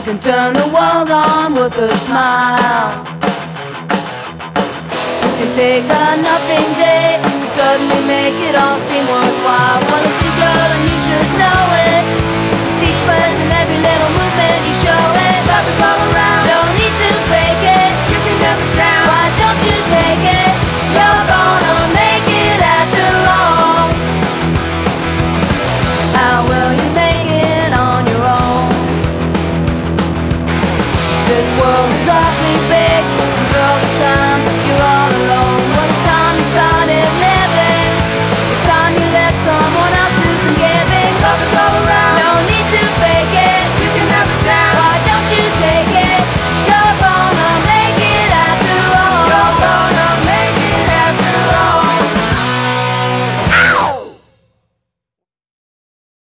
can turn the world on with a smile. You can take a nothing day and suddenly make it all seem worthwhile. Well, it's you, girl, and you should